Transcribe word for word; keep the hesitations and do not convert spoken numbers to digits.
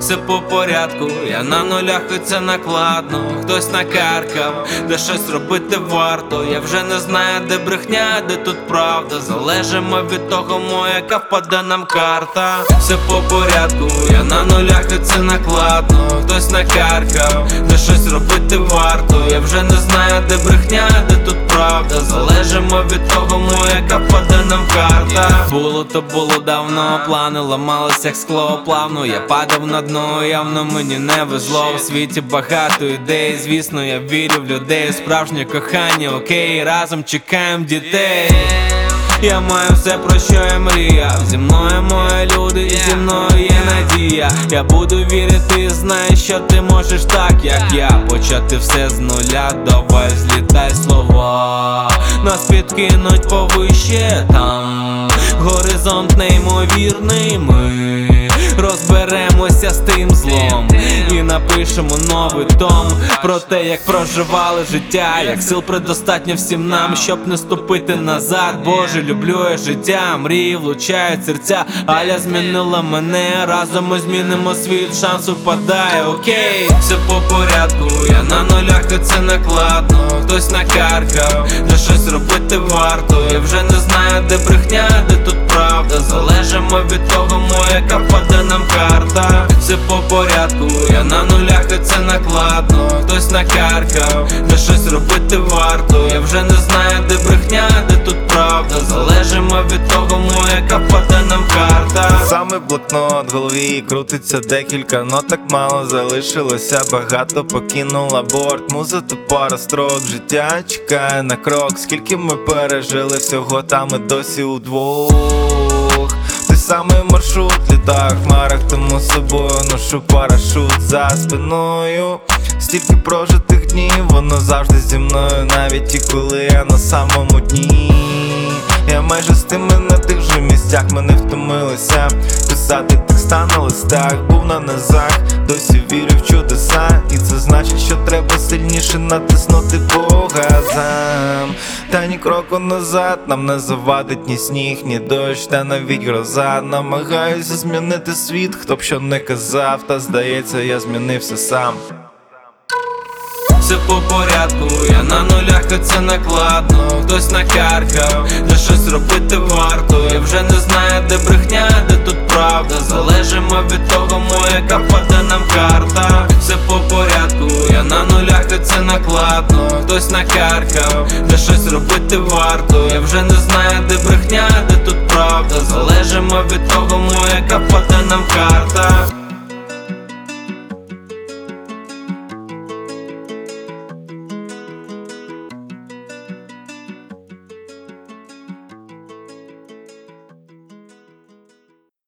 все по порядку, я на нулях і це накладно. Хтось накаркав, де щось робити варто. Я вже не знаю, де брехня, де тут правда. Залежимо від того, яка впаде нам карта. Все по порядку, я на нулях і це накладно. Хтось накаркав, де щось робити варто. Я вже не знаю, де брехня, де тут правда. Залежимо від того, яка впаде нам карта. Було то було давно, плани ламались як скло плавно. Я падав на дно, явно мені не везло. В світі багато ідей, звісно, я вірю в людей. Справжнє кохання, окей, разом чекаємо дітей. Я маю все, про що я мріяв. Зі мною мої люди, і зі мною є надія. Я буду вірити, знаю, що ти можеш так, як я. Почати все з нуля, давай злітай слова. Нас підкинуть повище там. Горизонт неймовірний, ми розберемося з тим злом і напишемо новий том про те, як проживали життя, як сил предостатньо всім нам, щоб не ступити назад. Боже, люблю я життя, мрії влучають серця. Аля змінила мене, разом ми змінимо світ, шанс упадає, окей. Все по порядку, я на нулях і це накладно. Хтось накаркав, де щось робити варто. Я вже не знаю, де брехня, де тут правда. Залежимо від того, яка впаде нам карта. Все по порядку, я на нулях і це накладно. Хтось накаркав, де щось робити варто. Я вже не знаю, де брехня, де тут правда. Залежимо від того, яка впаде нам карта. Саме блокнот в голові крутиться декілька ноток, мало залишилося, багато покинула борт. Муза то пара строк, життя чекає на крок. Скільки ми пережили всього, там і досі удвох. Той самий маршрут, літаю в хмарах, тому з собою ношу парашут за спиною. Стільки прожитих днів, воно завжди зі мною, навіть і коли я на самому дні. Я майже з тими на тих же місцях, ми не втомилися писати текста на листах. Був на низах, досі вірю в чудеса. І це значить, що треба сильніше натиснути по газам. Та ні кроку назад нам не завадить ні сніг, ні дощ, та навіть гроза. Намагаюся змінити світ, хто б що не казав, та здається, я змінився сам. Все по порядку, я на нулях і це накладно. Хтось накаркав, де щось робити варто. Я вже не знаю, де брехня, де тут правда. Залежимо від того, яка впаде нам карта. Все по порядку, я на нулях і це накладно. Хтось накаркав, де щось робити варто. Я вже не знаю, де брехня, де тут правда. Залежимо від того, яка впаде нам карта.